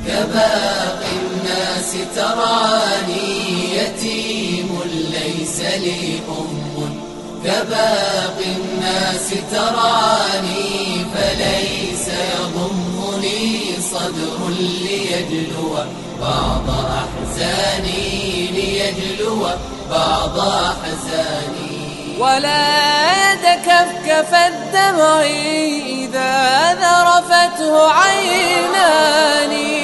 كباقي الناس تراني يتيم ليس لي كباقي الناس تراني فليس يضمني صدر ليجلو بعض أحزاني ولا يتكفكف الدمع إذا ذرفته عيناني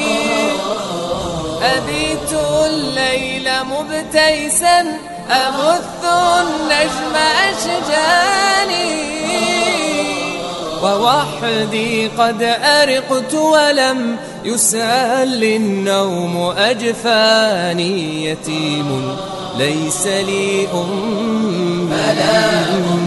أبيت الليل مبتيسا أبث النجم أشجاني ووحدي قد أرقت ولم يسأل النوم أجفاني يتيم ليس لي فلا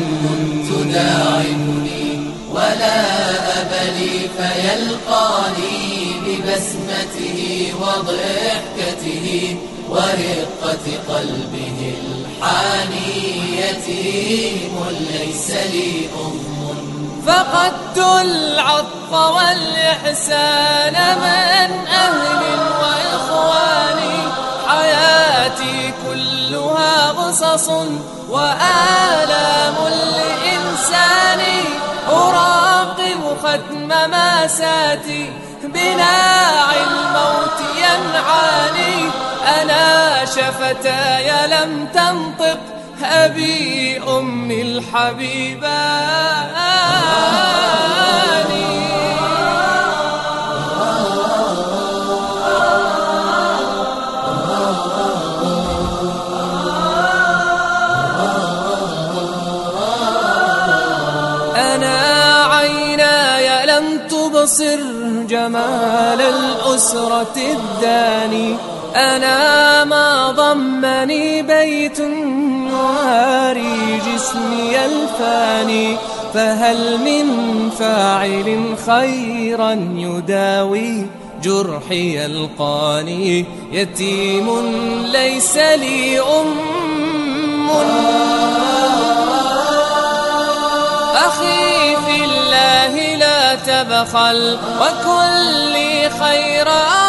تداعبني ولا أبلي فيلقاني ببسمته وضحكته ورقة قلبه الحاني يتيم ليس لي فقدت العطف والإحسان من أهل وإخواني حياتي كلها غصص وآلام لإنساني أراقب ختم ماساتي بناع الموت ينعاني أنا شفتاي لم تنطق أبي أمي الحبيباني أنا عيناي لم تبصر جمال الأسرة الداني أنا ما ضمني بيت يواري جسمي الفاني فهل من فاعل خيرا يداوي جرحي يلقاني يتيم ليس لي أخي في الله لا تبخل وكل خير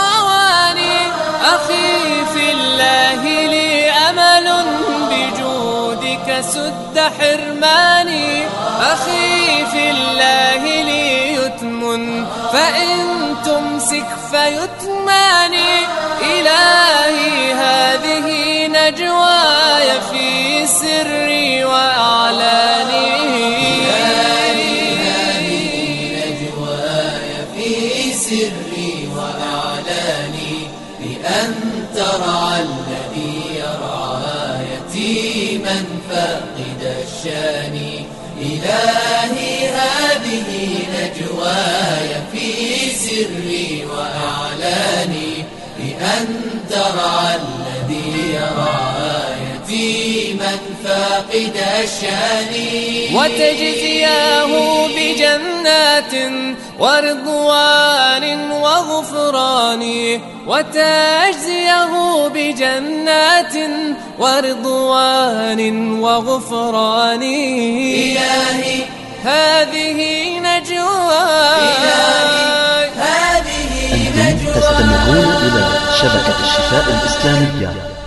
أخي في الله لي أمل بجودك سد حرماني أخي في الله لي يتم فإن تمسك فيتماني إلهي هذه نجواي في سري وأعلاني إلهي هذه نجواي في سري وأعلاني بأن ترعى الذي يرعى يتيما فاقد الشان إلهي هذه نجواي في سري وأعلاني بأن ترعى الذي يرعى يتيما فاقد الشان وتجزيه بجنات ورضوان وغفران وتجزيه بجنات ورضوان وغفران إلهي هذه نجواي هذه أنتم تستمعون إلى شبكة الشفاء الإسلامية.